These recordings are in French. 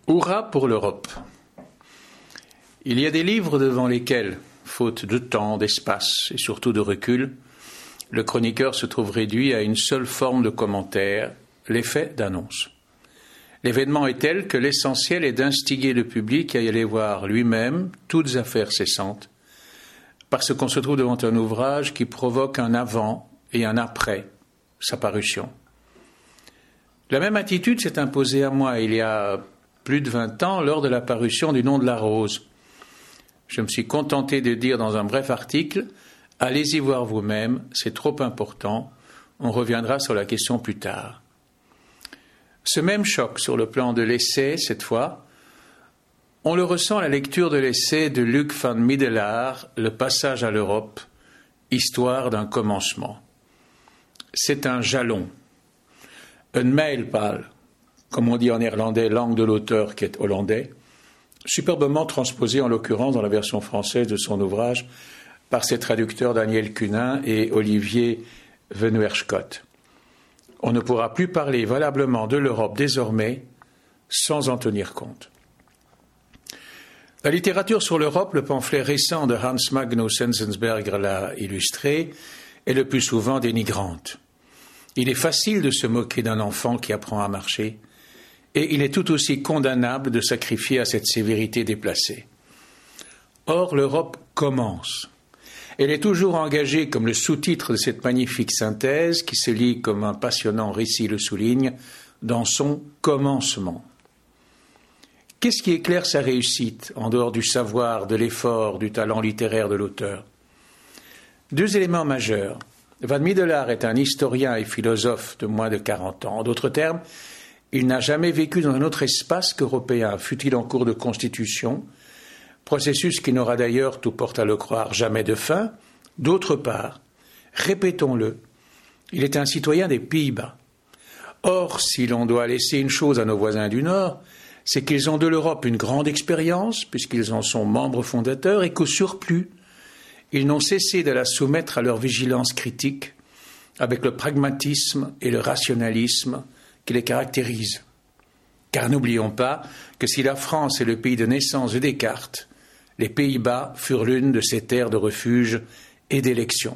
Hurrah pour l'Europe. Il y a des livres devant lesquels, faute de temps, d'espace et surtout de recul, le chroniqueur se trouve réduit à une seule forme de commentaire, l'effet d'annonce. L'événement est tel que l'essentiel est d'instiguer le public à y aller voir lui-même, toutes affaires cessantes, parce qu'on se trouve devant un ouvrage qui provoque un avant et un après sa parution. La même attitude s'est imposée à moi il y a plus de 20 ans lors de la parution du Nom de la Rose. Je me suis contenté de dire dans un bref article « Allez-y voir vous-même, c'est trop important, on reviendra sur la question plus tard ». Ce même choc sur le plan de l'essai, cette fois, on le ressent à la lecture de l'essai de Luc van Middelaar, « Le passage à l'Europe, histoire d'un commencement ». C'est un jalon, un mijlpaal, comme on dit en néerlandais, langue de l'auteur qui est hollandais, superbement transposé en l'occurrence dans la version française de son ouvrage par ses traducteurs Daniel Cunin et Olivier Venuerschot. On ne pourra plus parler valablement de l'Europe désormais sans en tenir compte. La littérature sur l'Europe, le pamphlet récent de Hans Magnus Enzensberger l'a illustré, est le plus souvent dénigrante. Il est facile de se moquer d'un enfant qui apprend à marcher, et il est tout aussi condamnable de sacrifier à cette sévérité déplacée. Or, l'Europe commence. Elle est toujours engagée, comme le sous-titre de cette magnifique synthèse, qui se lit comme un passionnant récit le souligne, dans son commencement. Qu'est-ce qui éclaire sa réussite, en dehors du savoir, de l'effort, du talent littéraire de l'auteur ? Deux éléments majeurs. Van Middelaar est un historien et philosophe de moins de 40 ans. En d'autres termes, il n'a jamais vécu dans un autre espace qu'européen, fût-il en cours de constitution, processus qui n'aura d'ailleurs, tout porte à le croire, jamais de fin. D'autre part, répétons-le, il est un citoyen des Pays-Bas. Or, si l'on doit laisser une chose à nos voisins du Nord, c'est qu'ils ont de l'Europe une grande expérience, puisqu'ils en sont membres fondateurs, et qu'au surplus, ils n'ont cessé de la soumettre à leur vigilance critique, avec le pragmatisme et le rationalisme qui les caractérisent. Car n'oublions pas que si la France est le pays de naissance de Descartes, les Pays-Bas furent l'une de ses terres de refuge et d'élection.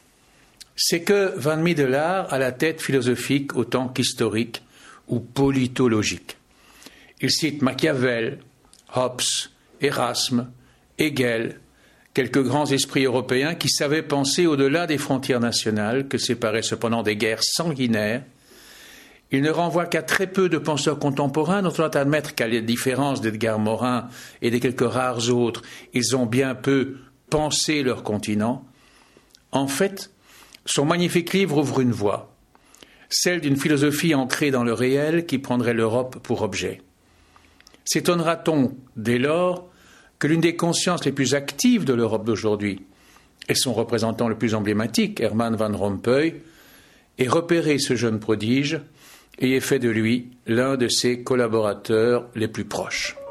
C'est que Van Middelaar a la tête philosophique autant qu'historique ou politologique. Il cite Machiavel, Hobbes, Erasme, Hegel, quelques grands esprits européens qui savaient penser au-delà des frontières nationales, que séparaient cependant des guerres sanguinaires. Il ne renvoie qu'à très peu de penseurs contemporains dont on doit admettre qu'à la différence d'Edgar Morin et de quelques rares autres, ils ont bien peu pensé leur continent. En fait, son magnifique livre ouvre une voie, celle d'une philosophie ancrée dans le réel qui prendrait l'Europe pour objet. S'étonnera-t-on, dès lors, que l'une des consciences les plus actives de l'Europe d'aujourd'hui, et son représentant le plus emblématique, Herman Van Rompuy, ait repéré ce jeune prodige et ait fait de lui l'un de ses collaborateurs les plus proches.